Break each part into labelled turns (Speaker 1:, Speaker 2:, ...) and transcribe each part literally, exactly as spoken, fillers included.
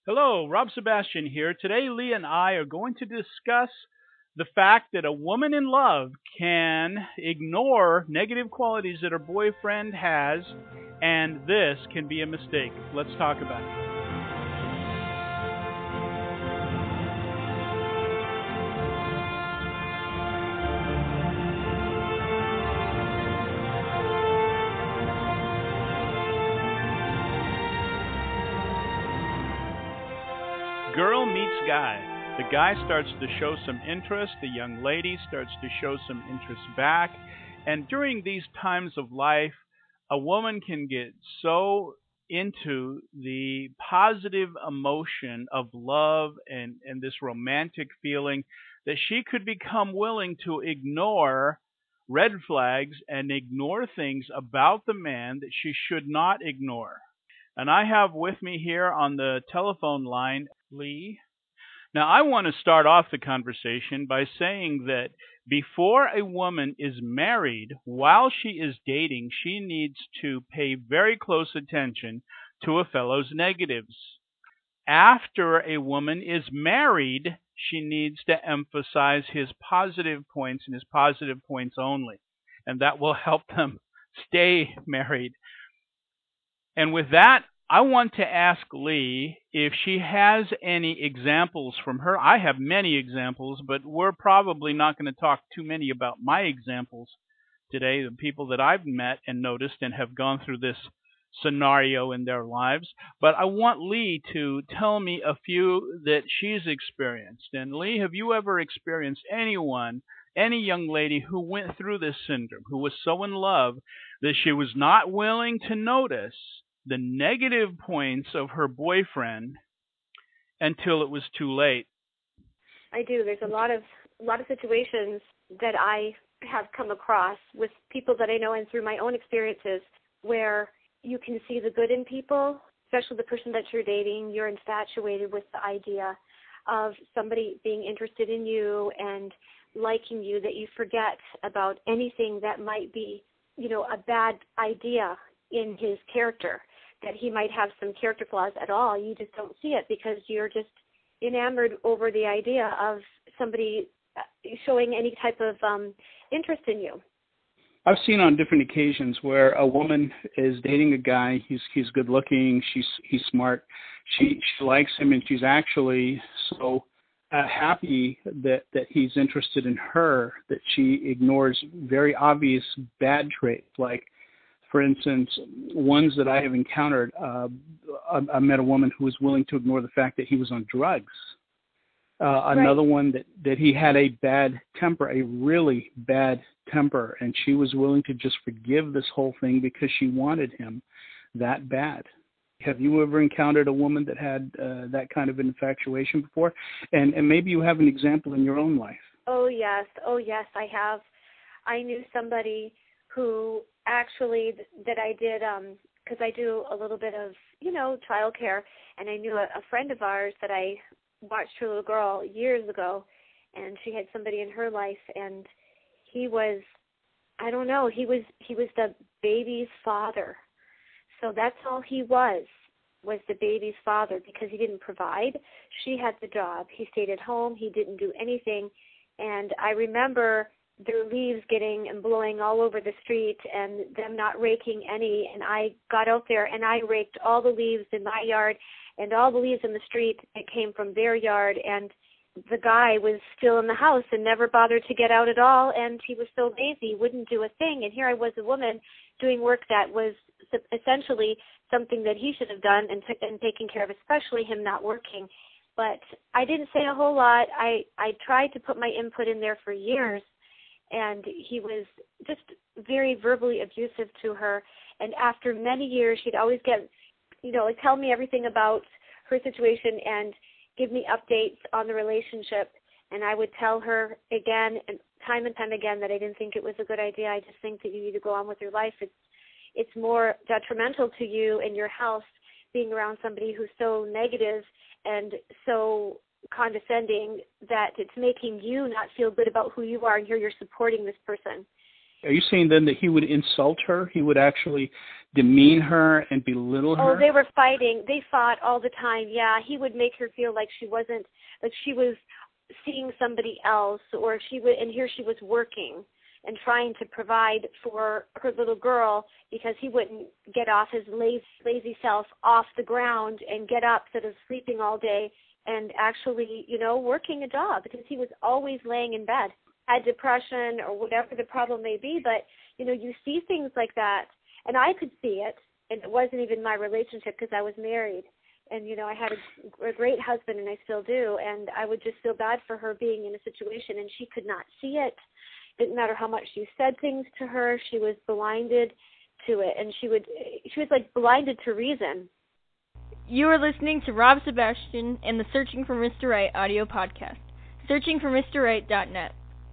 Speaker 1: Hello, Rob Sebastian here. Today, Lee and I are going to discuss the fact that a woman in love can ignore negative qualities that her boyfriend has, and this can be a mistake. Let's talk about it. Girl meets guy. The guy starts to show some interest, the young lady starts to show some interest back, and during these times of life, a woman can get so into the positive emotion of love and, and this romantic feeling that she could become willing to ignore red flags and ignore things about the man that she should not ignore. And I have with me here on the telephone line Lee. Now, I want to start off the conversation by saying that before a woman is married, while she is dating, she needs to pay very close attention to a fellow's negatives. After a woman is married, she needs to emphasize his positive points and his positive points only. And that will help them stay married. And with that, I want to ask Lee if she has any examples from her. I have many examples, but we're probably not going to talk too many about my examples today, the people that I've met and noticed and have gone through this scenario in their lives. But I want Lee to tell me a few that she's experienced. And Lee, have you ever experienced anyone, any young lady who went through this syndrome, who was so in love that she was not willing to notice the negative points of her boyfriend until it was too late?
Speaker 2: I do. There's a lot of a lot of situations that I have come across with people that I know and through my own experiences where you can see the good in people, especially the person that you're dating. You're infatuated with the idea of somebody being interested in you and liking you, that you forget about anything that might be, you know, a bad idea in his character, that he might have some character flaws at all. You just don't see it because you're just enamored over the idea of somebody showing any type of um, interest in you.
Speaker 3: I've seen on different occasions where a woman is dating a guy. He's he's good looking. She's he's smart. She she likes him, and she's actually so uh, happy that that he's interested in her that she ignores very obvious bad traits. Like, for instance, ones that I have encountered. Uh, I, I met a woman who was willing to ignore the fact that he was on drugs. Uh, another
Speaker 2: Right.
Speaker 3: one that, that he had a bad temper, a really bad temper, and she was willing to just forgive this whole thing because she wanted him that bad. Have you ever encountered a woman that had uh, that kind of infatuation before? And, and maybe you have an example in your own life.
Speaker 2: Oh, yes. Oh, yes, I have. I knew somebody who actually that I did, because um, I do a little bit of, you know, childcare, and I knew a, a friend of ours that I watched her little girl years ago, and she had somebody in her life, and he was, I don't know, he was he was the baby's father. So that's all he was, was the baby's father, because he didn't provide. She had the job. He stayed at home. He didn't do anything. And I remember their leaves getting and blowing all over the street and them not raking any. And I got out there and I raked all the leaves in my yard and all the leaves in the street that came from their yard. And the guy was still in the house and never bothered to get out at all. And he was so lazy, wouldn't do a thing. And here I was, a woman, doing work that was essentially something that he should have done and, t- and taken care of, especially him not working. But I didn't say a whole lot. I, I tried to put my input in there for years, and he was just very verbally abusive to her. And after many years, she'd always get, you know, like tell me everything about her situation and give me updates on the relationship. And I would tell her again and time and time again that I didn't think it was a good idea. I just think that you need to go on with your life. It's it's more detrimental to you and your health being around somebody who's so negative and so condescending that it's making you not feel good about who you are, and here you're supporting this person.
Speaker 3: Are you saying then that he would insult her? He would actually demean her and belittle her?
Speaker 2: Oh, they were fighting. They fought all the time. Yeah, he would make her feel like she wasn't, like she was seeing somebody else, or she would, and here she was working and trying to provide for her little girl, because he wouldn't get off his lazy, lazy self off the ground and get up instead of sleeping all day and actually, you know, working a job, because he was always laying in bed, had depression or whatever the problem may be. But, you know, you see things like that, and I could see it, and it wasn't even my relationship because I was married. And, you know, I had a, a great husband, and I still do, and I would just feel bad for her being in a situation, and she could not see it. Didn't matter how much you said things to her, she was blinded to it, and she would, she was like blinded to reason.
Speaker 4: You are listening to Rob Sebastian and the Searching for Mister Right audio podcast. searching for Mister Right dot net.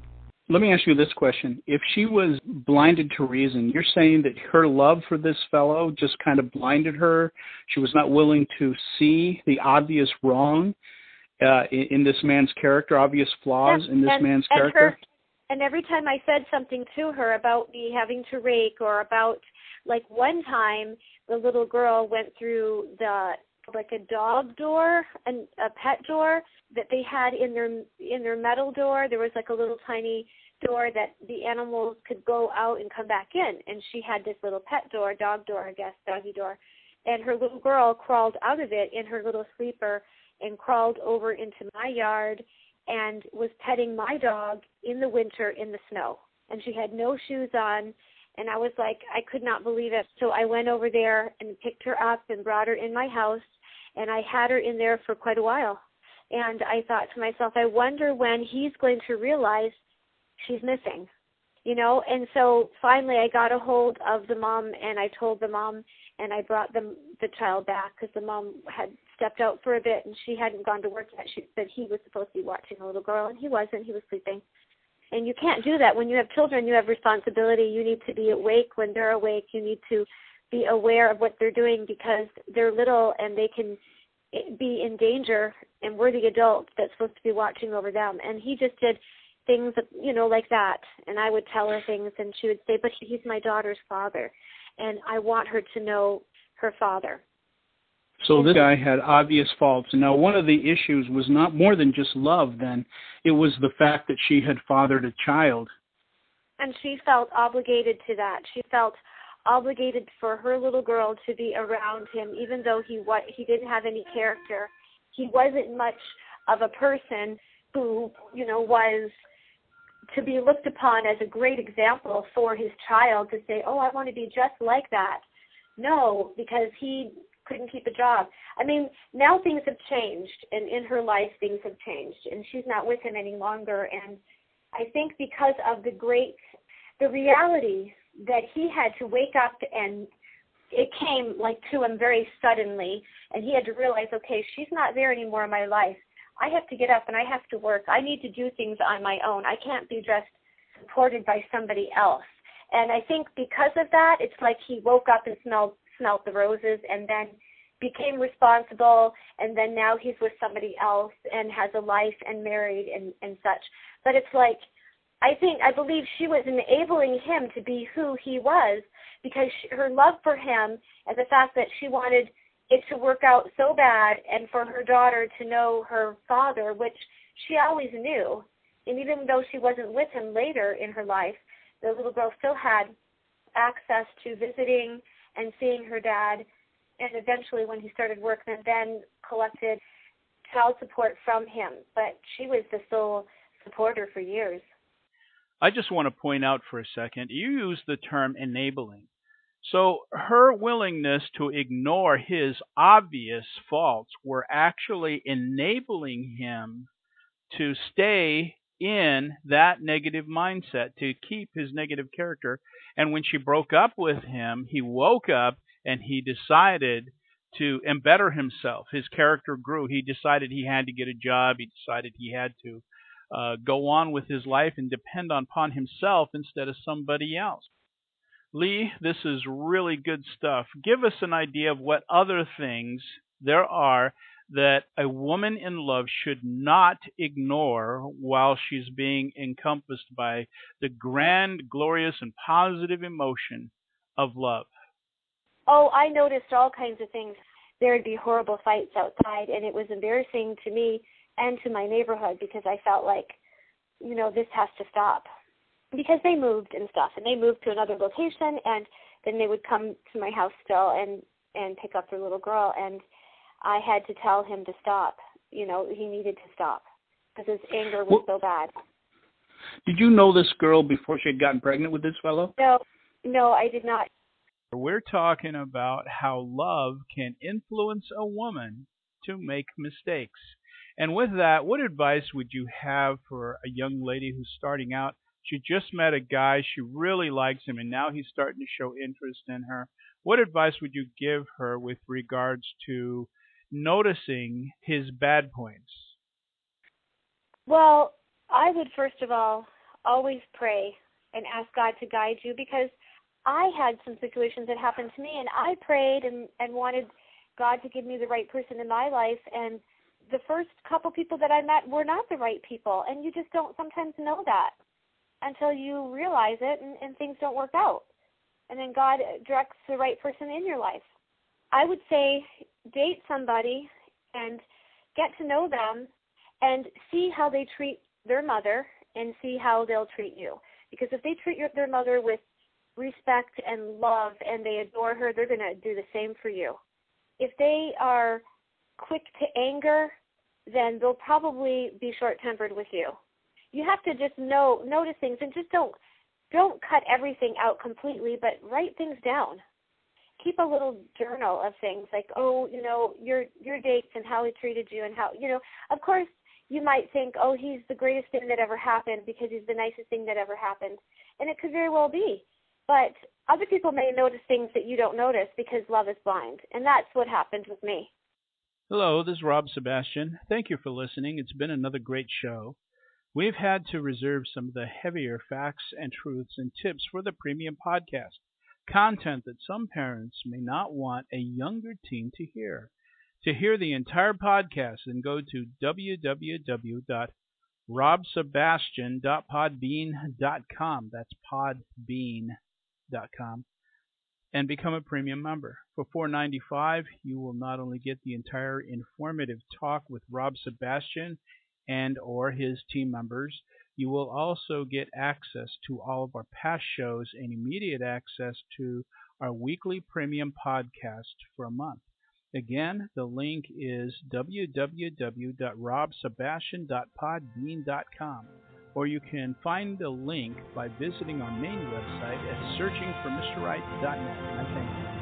Speaker 3: Let me ask you this question. If she was blinded to reason, you're saying that her love for this fellow just kind of blinded her? She was not willing to see the obvious wrong uh, in, in this man's character, obvious flaws
Speaker 2: yeah,
Speaker 3: in this
Speaker 2: and,
Speaker 3: man's
Speaker 2: and
Speaker 3: character?
Speaker 2: Her, and every time I said something to her about me having to rake, or about, like one time, the little girl went through the, like a dog door, and a pet door that they had in their in their metal door. There was like a little tiny door that the animals could go out and come back in, and she had this little pet door, dog door, I guess, doggy door, and her little girl crawled out of it in her little sleeper and crawled over into my yard and was petting my dog in the winter in the snow, and she had no shoes on. And I was like, I could not believe it. So I went over there and picked her up and brought her in my house, and I had her in there for quite a while. And I thought to myself, I wonder when he's going to realize she's missing, you know? And so finally I got a hold of the mom, and I told the mom, and I brought the, the child back, because the mom had stepped out for a bit, and she hadn't gone to work yet. She said he was supposed to be watching a little girl, and he wasn't. He was sleeping. And you can't do that. When you have children, you have responsibility. You need to be awake when they're awake. You need to be aware of what they're doing, because they're little and they can be in danger, and we're the adult that's supposed to be watching over them. And he just did things, you know, like that. And I would tell her things, and she would say, but he's my daughter's father, and I want her to know her father.
Speaker 3: So this guy had obvious faults. Now, one of the issues was not more than just love then. It was the fact that she had fathered a child.
Speaker 2: And she felt obligated to that. She felt obligated for her little girl to be around him, even though he what he didn't have any character. He wasn't much of a person who, you know, was to be looked upon as a great example for his child, to say, oh, I want to be just like that. No, because he couldn't keep a job. I mean, now things have changed, and in her life things have changed, and she's not with him any longer. And I think because of the great, the reality that he had to wake up, and it came like to him very suddenly, and he had to realize, okay, she's not there anymore in my life. I have to get up and I have to work. I need to do things on my own. I can't be just supported by somebody else. And I think because of that, it's like he woke up and smelled smelled the roses, and then became responsible, and then now he's with somebody else and has a life and married and, and such. But it's like, I think, I believe she was enabling him to be who he was, because she, her love for him, and the fact that she wanted it to work out so bad, and for her daughter to know her father, which she always knew. And even though she wasn't with him later in her life, the little girl still had access to visiting and seeing her dad, and eventually when he started work, and then collected child support from him. But she was the sole supporter for years.
Speaker 1: I just want to point out for a second, you use the term enabling. So her willingness to ignore his obvious faults were actually enabling him to stay in that negative mindset, to keep his negative character. And when she broke up with him, he woke up and he decided to embetter himself. His character grew. He decided he had to get a job. He decided he had to uh, go on with his life and depend upon himself instead of somebody else. Lee, this is really good stuff. Give us an idea of what other things there are that a woman in love should not ignore while she's being encompassed by the grand, glorious, and positive emotion of love?
Speaker 2: Oh, I noticed all kinds of things. There would be horrible fights outside, and it was embarrassing to me and to my neighborhood because I felt like, you know, this has to stop. Because they moved and stuff, and they moved to another location, and then they would come to my house still and, and pick up their little girl, and I had to tell him to stop. You know, he needed to stop because his anger was well, so bad.
Speaker 3: Did you know this girl before she had gotten pregnant with this fellow?
Speaker 2: No, no, I did not.
Speaker 1: We're talking about how love can influence a woman to make mistakes. And with that, what advice would you have for a young lady who's starting out? She just met a guy, she really likes him, and now he's starting to show interest in her. What advice would you give her with regards to noticing his bad points?
Speaker 2: Well, I would first of all always pray and ask God to guide you, because I had some situations that happened to me, and I prayed and, and wanted God to give me the right person in my life, and the first couple people that I met were not the right people, and you just don't sometimes know that until you realize it, and, and things don't work out. And then God directs the right person in your life. I would say date somebody and get to know them and see how they treat their mother and see how they'll treat you. Because if they treat your, their mother with respect and love and they adore her, they're going to do the same for you. If they are quick to anger, then they'll probably be short-tempered with you. You have to just know, notice things, and just don't don't cut everything out completely, but write things down. Keep a little journal of things like, oh, you know, your your dates and how he treated you and how, you know, of course you might think, oh, he's the greatest thing that ever happened because he's the nicest thing that ever happened. And it could very well be. But other people may notice things that you don't notice because love is blind. And that's what happened with me.
Speaker 1: Hello, this is Rob Sebastian. Thank you for listening. It's been another great show. We've had to reserve some of the heavier facts and truths and tips for the premium podcast, content that some parents may not want a younger teen to hear. To hear the entire podcast, then go to w w w dot rob sebastian dot podbean dot com. That's podbean dot com. And become a premium member. For four dollars and ninety-five cents, you will not only get the entire informative talk with Rob Sebastian and or his team members, you will also get access to all of our past shows and immediate access to our weekly premium podcast for a month. Again, the link is w w w dot rob sebastian dot podbean dot com, or you can find the link by visiting our main website at searching for mr right dot net. I thank you.